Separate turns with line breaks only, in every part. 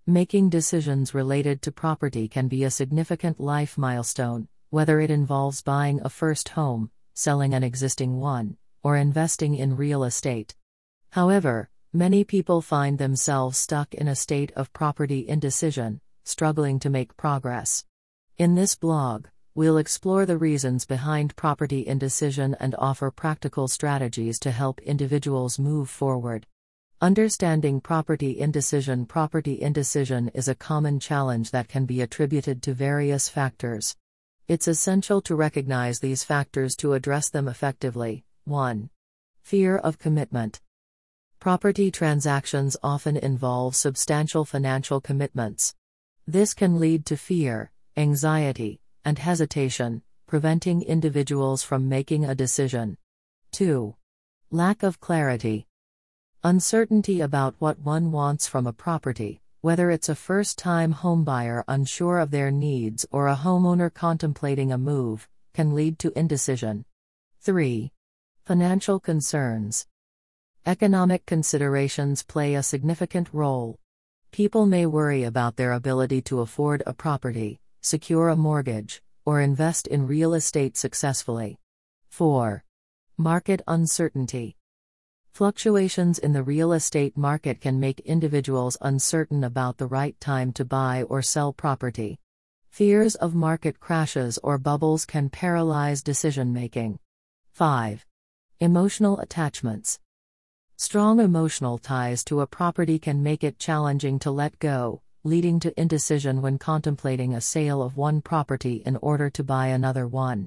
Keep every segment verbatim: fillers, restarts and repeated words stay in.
Making decisions related to property can be a significant life milestone, whether it involves buying a first home, selling an existing one, or investing in real estate. However, many people find themselves stuck in a state of property indecision, struggling to make progress. In this blog, we'll explore the reasons behind property indecision and offer practical strategies to help individuals move forward. Understanding property indecision. Property indecision is a common challenge that can be attributed to various factors. It's essential to recognize these factors to address them effectively. one. Fear of commitment. Property transactions often involve substantial financial commitments. This can lead to fear, anxiety, and hesitation, preventing individuals from making a decision. two. Lack of clarity. Uncertainty about what one wants from a property, whether it's a first-time homebuyer unsure of their needs or a homeowner contemplating a move, can lead to indecision. three. Financial concerns. Economic considerations play a significant role. People may worry about their ability to afford a property, secure a mortgage, or invest in real estate successfully. four. Market uncertainty. Fluctuations in the real estate market can make individuals uncertain about the right time to buy or sell property. Fears of market crashes or bubbles can paralyze decision-making. five. Emotional attachments. Strong emotional ties to a property can make it challenging to let go, leading to indecision when contemplating a sale of one property in order to buy another one.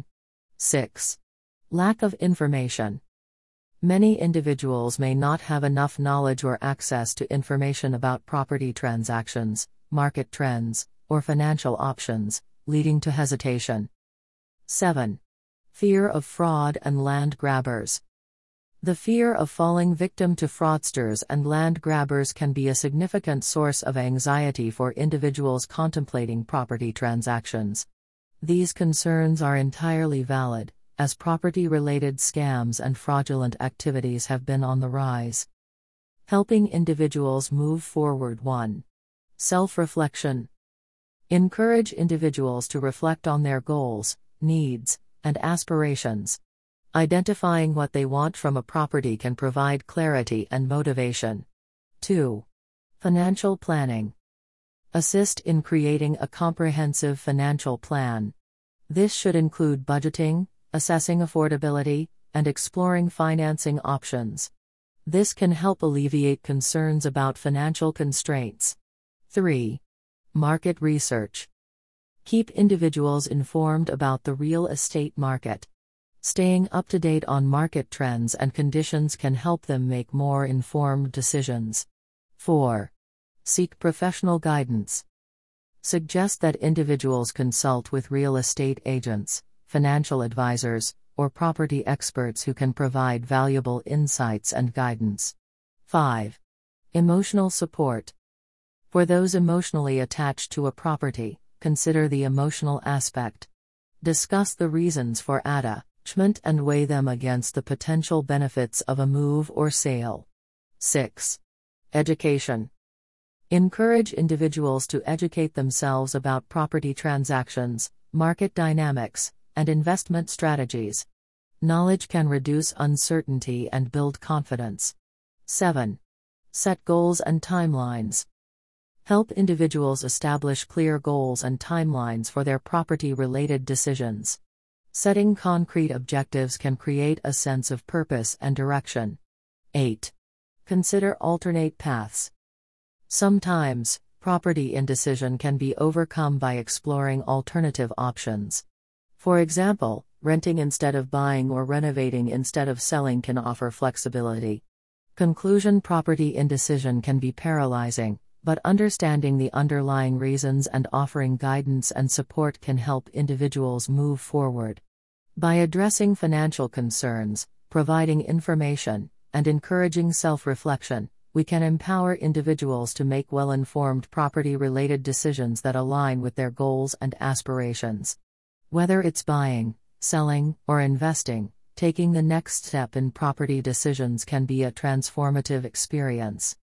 six. Lack of information. Many individuals may not have enough knowledge or access to information about property transactions, market trends, or financial options, leading to hesitation. seven. Fear of fraud and land grabbers. The fear of falling victim to fraudsters and land grabbers can be a significant source of anxiety for individuals contemplating property transactions. These concerns are entirely valid, as property-related scams and fraudulent activities have been on the rise. Helping individuals move forward. one. Self-reflection. Encourage individuals to reflect on their goals, needs, and aspirations. Identifying what they want from a property can provide clarity and motivation. two. Financial planning. Assist in creating a comprehensive financial plan. This should include budgeting, assessing affordability, and exploring financing options. This can help alleviate concerns about financial constraints. three. Market research. Keep individuals informed about the real estate market. Staying up to date on market trends and conditions can help them make more informed decisions. four. Seek professional guidance. Suggest that individuals consult with real estate agents, financial advisors, or property experts who can provide valuable insights and guidance. five. Emotional support. For those emotionally attached to a property, consider the emotional aspect. Discuss the reasons for attachment and weigh them against the potential benefits of a move or sale. six. Education. Encourage individuals to educate themselves about property transactions, market dynamics, and investment strategies. Knowledge can reduce uncertainty and build confidence. seven. Set goals and timelines. Help individuals establish clear goals and timelines for their property-related decisions. Setting concrete objectives can create a sense of purpose and direction. eight. Consider alternate paths. Sometimes, property indecision can be overcome by exploring alternative options. For example, renting instead of buying or renovating instead of selling can offer flexibility. Conclusion. Property indecision can be paralyzing, but understanding the underlying reasons and offering guidance and support can help individuals move forward. By addressing financial concerns, providing information, and encouraging self-reflection, we can empower individuals to make well-informed property-related decisions that align with their goals and aspirations. Whether it's buying, selling, or investing, taking the next step in property decisions can be a transformative experience.